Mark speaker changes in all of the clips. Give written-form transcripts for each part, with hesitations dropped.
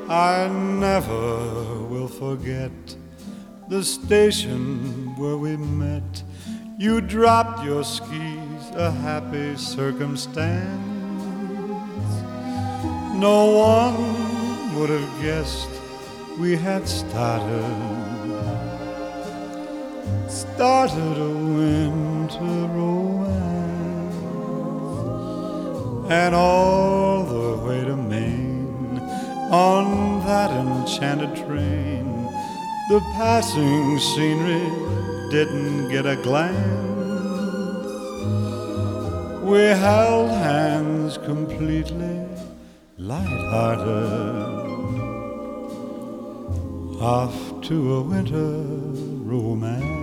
Speaker 1: I never will forget the station where we met. You dropped your skis, a happy circumstance. No one would have guessed we had started a winter romance. And all the way to Maine on that enchanted train, the passing scenery didn't get a glance. We held hands completely light-hearted, off to a winter romance.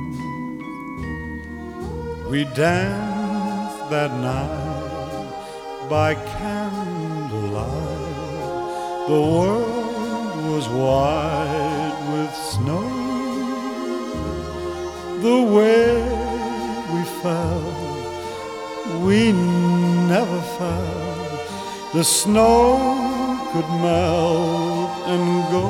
Speaker 1: We danced that night by candlelight. The world was white with snow. The way we felt, we never felt. The snow could melt and go,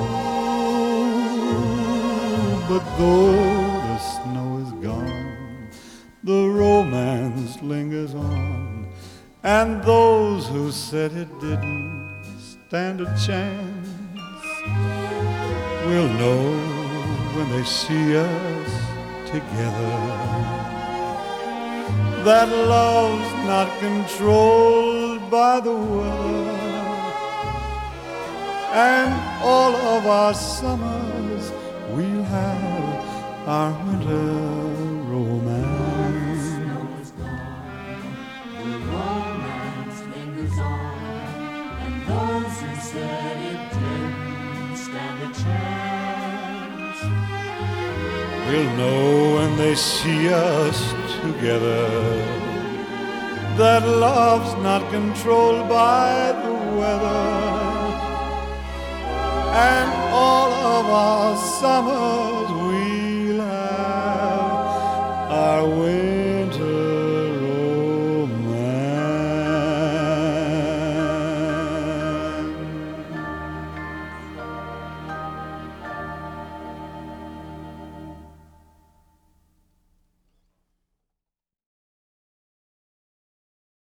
Speaker 1: but though the snow is gone, the romance lingers on. And those who said it didn't stand a chance will know when they see us together that love's not controlled by the weather. And all of our summers we'll have our winter romance.
Speaker 2: The snow is gone, the romance lingers on, and those who said it didn't stand a chance
Speaker 1: will know when they see us together that love's not controlled by the weather. And all of our summers we'll have our way.